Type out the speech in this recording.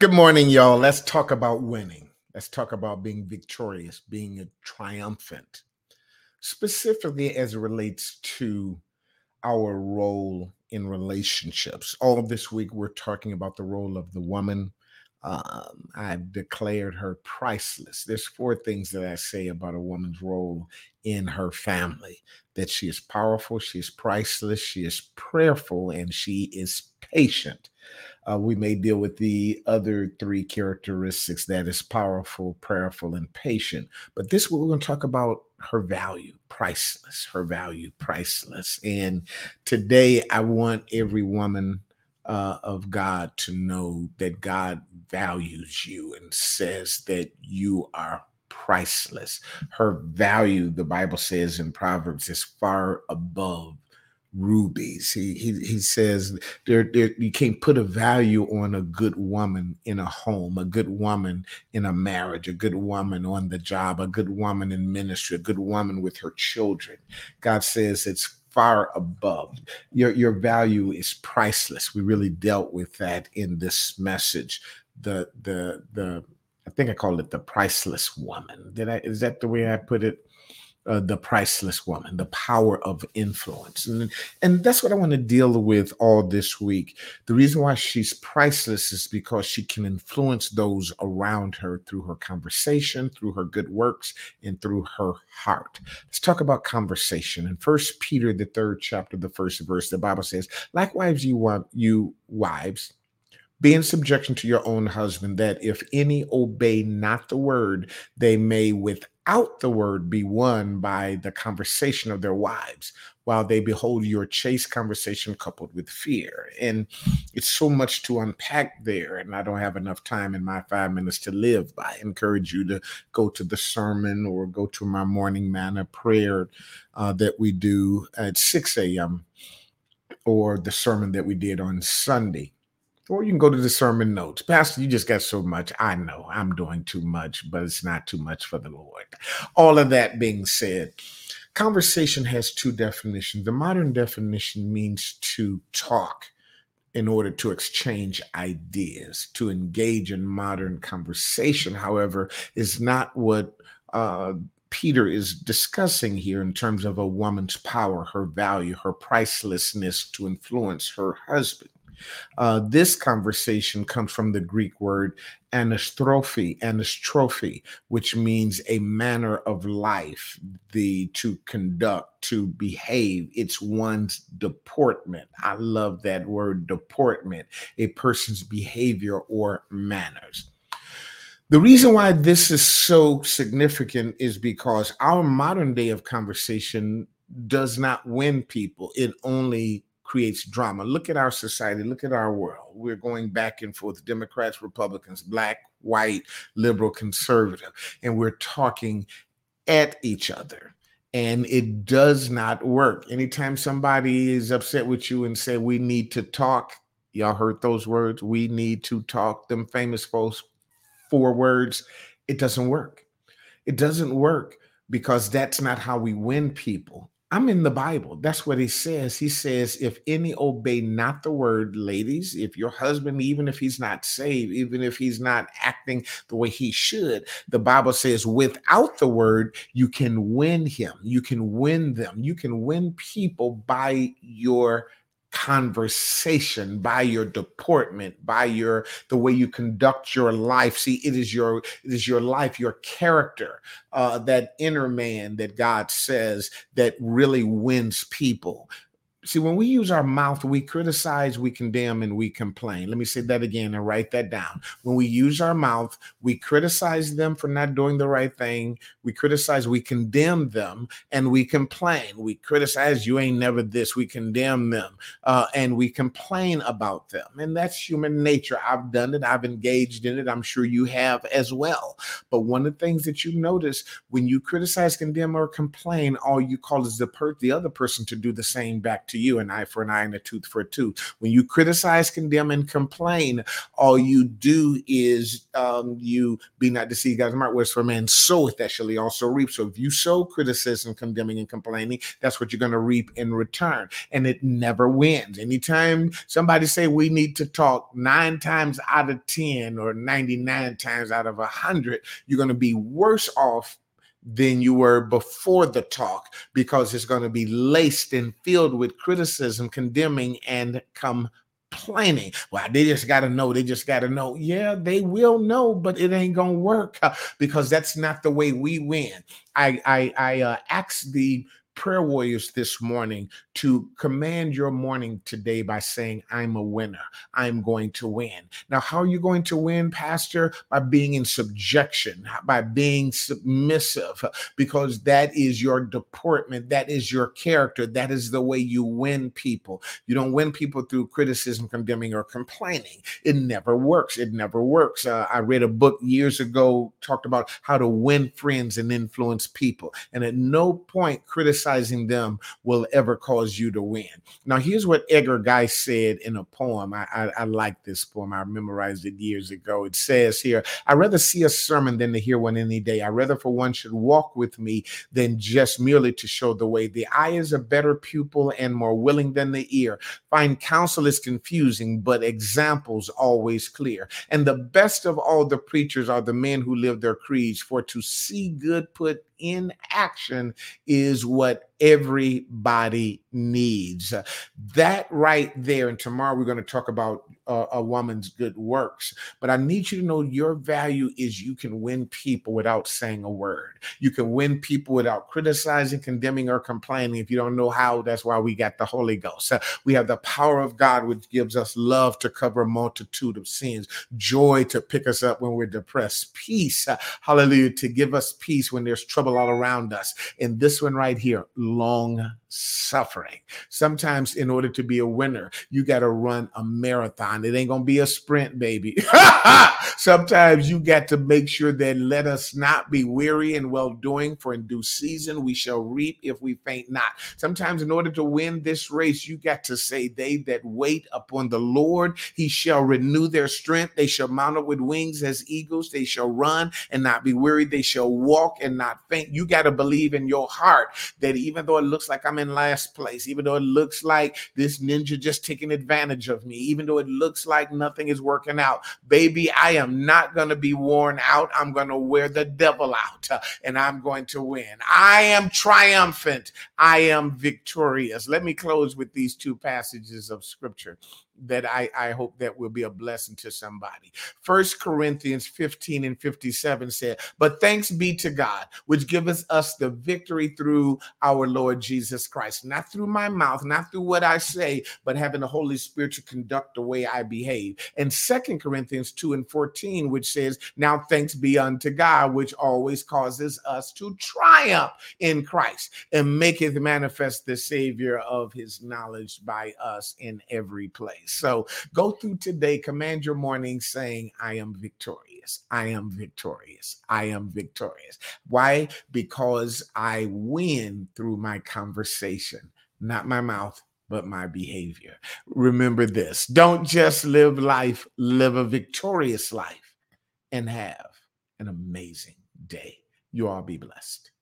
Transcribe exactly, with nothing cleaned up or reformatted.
Good morning, y'all. Let's talk about winning. Let's talk about being victorious, being a triumphant, specifically as it relates to our role in relationships. All of this week, we're talking about the role of the woman. Um, I've declared her priceless. There's four things that I say about a woman's role in her family: that she is powerful, she is priceless, she is prayerful, and she is patient. Uh, we may deal with the other three characteristics, that is powerful, prayerful, and patient. But this we're going to talk about her value, priceless, her value, priceless. And today I want every woman uh, of God to know that God values you and says that you are priceless. Her value, the Bible says in Proverbs, is far above rubies. He he, he says there, there you can't put a value on a good woman in a home, a good woman in a marriage, a good woman on the job, a good woman in ministry, a good woman with her children. God says it's far above. Your your value is priceless. We really dealt with that in this message. The the the I think I called it the priceless woman. Did I? Is that the way I put it? Uh, the priceless woman, the power of influence. And, and that's what I want to deal with all this week. The reason why she's priceless is because she can influence those around her through her conversation, through her good works, and through her heart. Let's talk about conversation. In First Peter, the third chapter, the first verse, the Bible says, likewise, you want you wives, be in subjection to your own husband, that if any obey not the word, they may without the word be won by the conversation of their wives, while they behold your chaste conversation coupled with fear. And it's so much to unpack there, and I don't have enough time in my five minutes to live by. I encourage you to go to the sermon or go to my morning manna prayer uh, that we do at six a.m. or the sermon that we did on Sunday. Or you can go to the sermon notes. Pastor, you just got so much. I know I'm doing too much, but it's not too much for the Lord. All of that being said, conversation has two definitions. The modern definition means to talk in order to exchange ideas, to engage in modern conversation, however, is not what uh, Peter is discussing here in terms of a woman's power, her value, her pricelessness to influence her husband. Uh, this conversation comes from the Greek word anastrophe, anastrophe, which means a manner of life, the to conduct, to behave. It's one's deportment. I love that word, deportment, a person's behavior or manners. The reason why this is so significant is because our modern day of conversation does not win people. It only creates drama. Look at our society. Look at our world. We're going back and forth, Democrats, Republicans, black, white, liberal, conservative, and we're talking at each other. And it does not work. Anytime somebody is upset with you and say, we need to talk, y'all heard those words, we need to talk, them famous folks, four words, it doesn't work. It doesn't work because that's not how we win people. I'm in the Bible. That's what he says. He says, if any obey not the word, ladies, if your husband, even if he's not saved, even if he's not acting the way he should, the Bible says without the word, you can win him. You can win them. You can win people by your conversation, by your deportment, by your the way you conduct your life. See, it is your it is your life, your character, uh, that inner man that God says that really wins people. See, when we use our mouth, we criticize, we condemn, and we complain. Let me say that again and write that down. When we use our mouth, we criticize them for not doing the right thing. We criticize, we condemn them, and we complain. We criticize, you ain't never this. We condemn them, uh, and we complain about them. And that's human nature. I've done it. I've engaged in it. I'm sure you have as well. But one of the things that you notice when you criticize, condemn, or complain, all you call is the, per- the other person to do the same back to to you, an eye for an eye and a tooth for a tooth. When you criticize, condemn, and complain, all you do is um, you be not deceived. Guys, my words, for man soweth, that shall he also reap. So if you sow criticism, condemning, and complaining, that's what you're going to reap in return. And it never wins. Anytime somebody say we need to talk, nine times out of ten or ninety-nine times out of one hundred, you're going to be worse off than you were before the talk, because it's going to be laced and filled with criticism, condemning, and complaining. Well, they just got to know. They just got to know. Yeah, they will know, but it ain't going to work uh, because that's not the way we win. I I, I uh, asked the prayer warriors this morning to command your morning today by saying, I'm a winner. I'm going to win. Now, how are you going to win, Pastor? By being in subjection, by being submissive, because that is your deportment. That is your character. That is the way you win people. You don't win people through criticism, condemning, or complaining. It never works. It never works. Uh, I read a book years ago, talked about how to win friends and influence people. And at no point criticizing them will ever cause you to win. Now, here's what Edgar Guy said in a poem. I, I, I like this poem. I memorized it years ago. It says here, I'd rather see a sermon than to hear one any day. I'd rather for one should walk with me than just merely to show the way. The eye is a better pupil and more willing than the ear. Find counsel is confusing, but examples always clear. And the best of all the preachers are the men who live their creeds, for to see good put in action is what everybody needs. That right there. And tomorrow we're going to talk about uh, a woman's good works. But I need you to know your value is you can win people without saying a word. You can win people without criticizing, condemning, or complaining. If you don't know how, that's why we got the Holy Ghost. Uh, we have the power of God, which gives us love to cover a multitude of sins, joy to pick us up when we're depressed, peace, uh, hallelujah, to give us peace when there's trouble all around us. And this one right here, long suffering. Sometimes in order to be a winner, you got to run a marathon. It ain't going to be a sprint, baby. Sometimes you got to make sure that let us not be weary in well-doing, for in due season we shall reap if we faint not. Sometimes in order to win this race, you got to say, they that wait upon the Lord, he shall renew their strength. They shall mount up with wings as eagles. They shall run and not be weary. They shall walk and not faint. You got to believe in your heart that even though it looks like I'm in last place, even though it looks like this ninja just taking advantage of me, even though it looks like nothing is working out, baby, I am not going to be worn out. I'm going to wear the devil out uh, and I'm going to win. I am triumphant. I am victorious. Let me close with these two passages of scripture that I, I hope that will be a blessing to somebody. First Corinthians fifteen and fifty-seven said, but thanks be to God, which giveth us the victory through our Lord Jesus Christ, not through my mouth, not through what I say, but having the Holy Spirit to conduct the way I behave. And Second Corinthians two and fourteen, which says, now thanks be unto God, which always causes us to triumph in Christ and maketh manifest the Savior of his knowledge by us in every place. So go through today, command your morning saying, I am victorious. I am victorious. I am victorious. Why? Because I win through my conversation, not my mouth, but my behavior. Remember this. Don't just live life, live a victorious life and have an amazing day. You all be blessed.